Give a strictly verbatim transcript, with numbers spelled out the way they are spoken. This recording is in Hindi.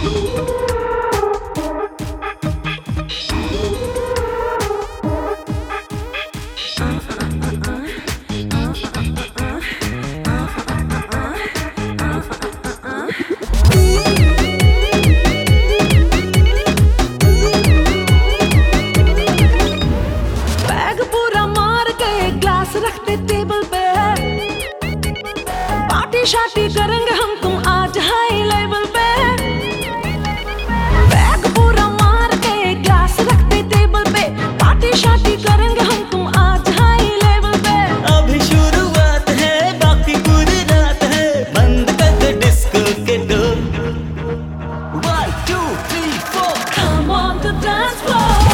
रखते टेबल पे पार्टी करेंगे हम तुम आज हाई लेवल पे। बैग पूरा मार के ग्लास रखते टेबल पे पार्टी शार्टी करेंगे हम तुम आज हाई लेवल पे। अभी शुरुआत है बाकी पूरी रात है, बंद कर दे डिस्को के door. One two three four Come on to dance floor।